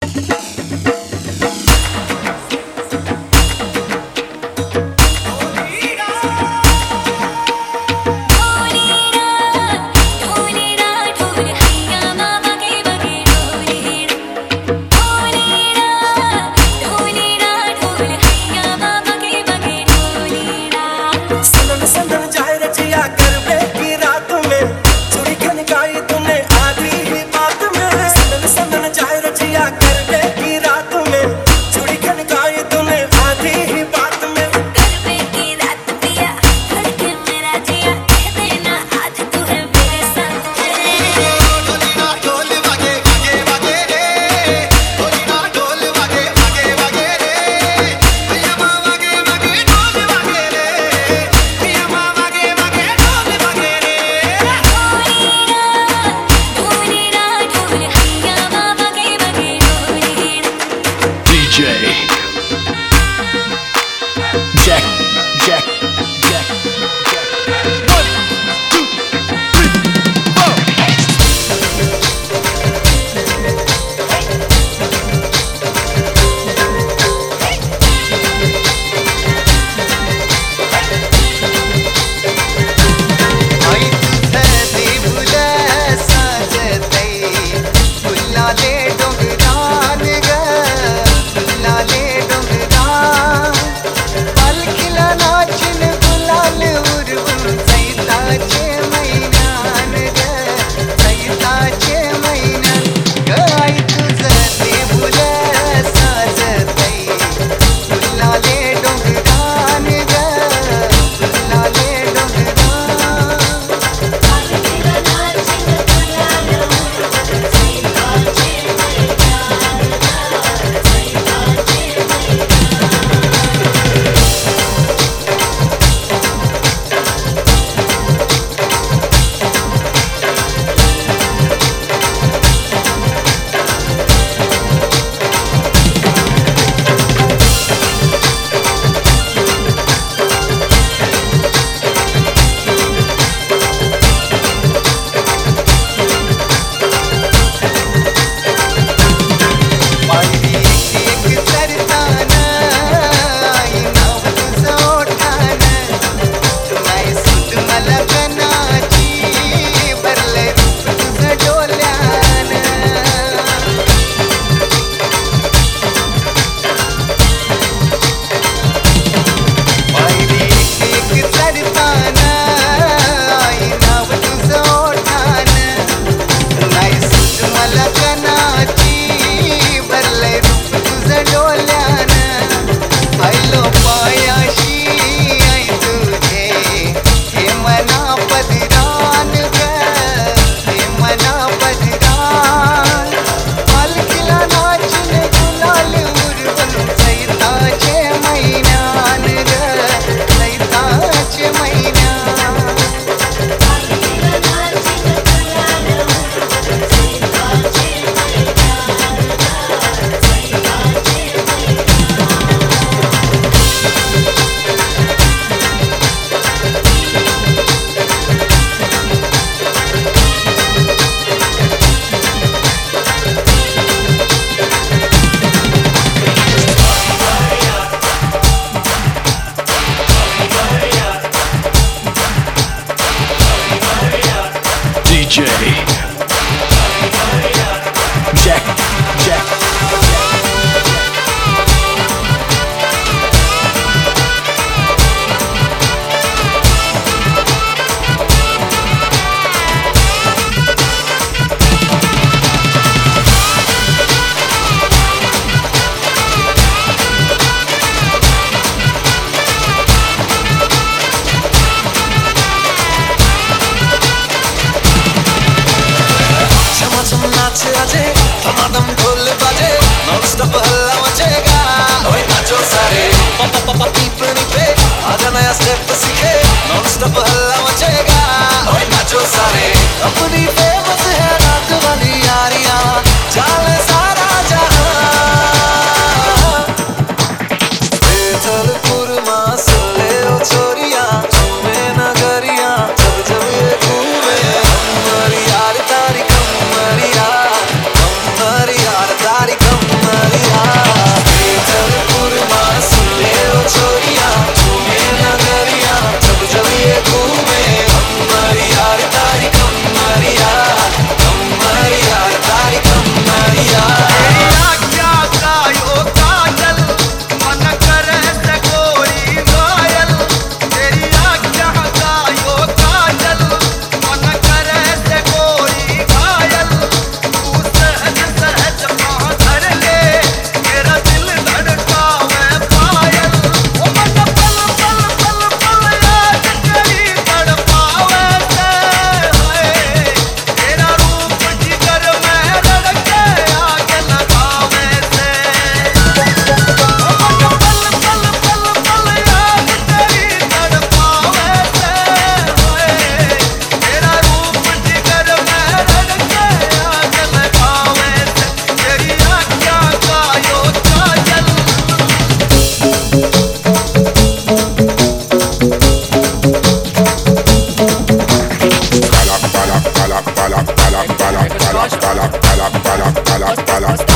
Come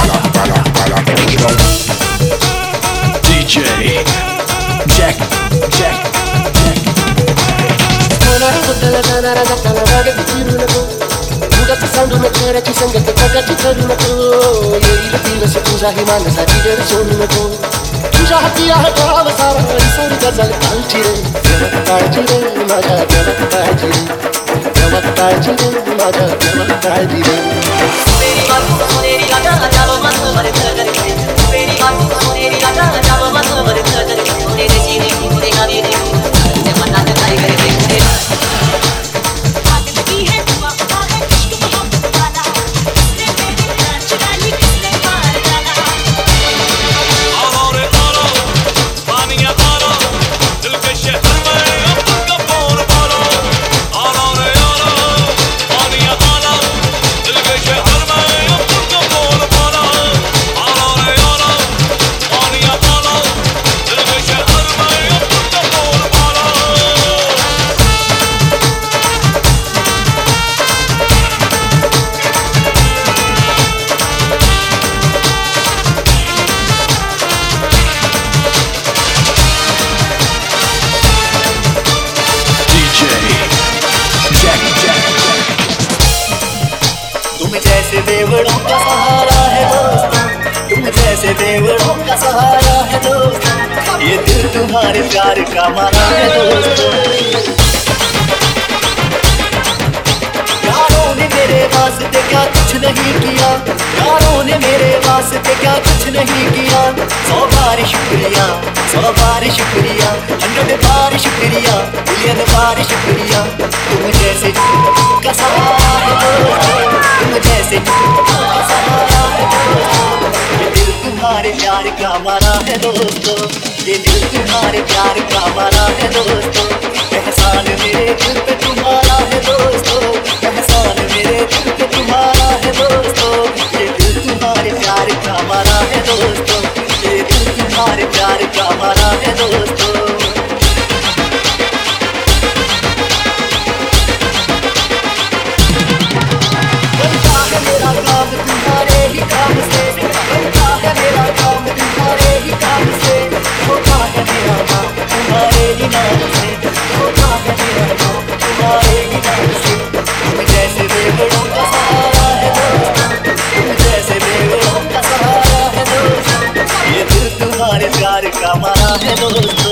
DJ Jack उगाच सांडू नको घराची संगत जगाची करू नको येईल दिवस तुझाही मानसाची गैर सोडू नको तुझ्या हाती आहे गाव सारा सारी गजल कालची रे देवात काळजी रे माझ्या देवात काळजी रे देवात काळजी रे माझ्या देवात काळजी रे मेरी बात सोनेरी गाजा जाव मन भर करके मेरी बात सोनेरी गाजा जाव मन भर करके सोने दे सीने पूरे गावे रे ते मना ते काय करके जैसे देवड़ों का सहारा है दोस्तों, तुम जैसे देवड़ों का सहारा है दोस्तों, ये दिल तुम्हारे प्यार का मारा है दोस्तों। यारों ने मेरे वास्ते क्या कुछ नहीं किया, यारों ने मेरे वास्ते क्या कुछ नहीं किया। 100 बार शुक्रिया, 100 बार शुक्रिया, 100 बार शुक्रिया, मिलियन बार शुक्रिया। तुम जैसे का सहारा है दोस्तों, तुम जैसे का सहारा है दोस्तों, ये दिल तुम्हारे प्यार का मारा है दोस्तों, ये दिल तुम्हारे प्यार का मारा है दोस्तों। एहसान मेरे दिल पे तुम्हारा है दोस्तों, एहसान मेरे दिल पे तुम्हारा है दोस्तों, ये दिल तुम्हारे प्यार का मारा है दोस्तों, ये दिल तुम्हारे प्यार का मारा है दोस्तों। मेरा काम तुम्हारे ही काम से बनता है, मेरा काम तुम्हारे ही काम से होता है, मेरा नाम तुम्हारे ही नाम से होता है, मेरा नाम तुम्हारे ही नाम से। तुम जैसे देवड़ों का सहारा है दोस्तों, तुम जैसे देवड़ों का सहारा है दोस्तों, ये दिल तुम्हारे प्यार का मारा है दोस्तों।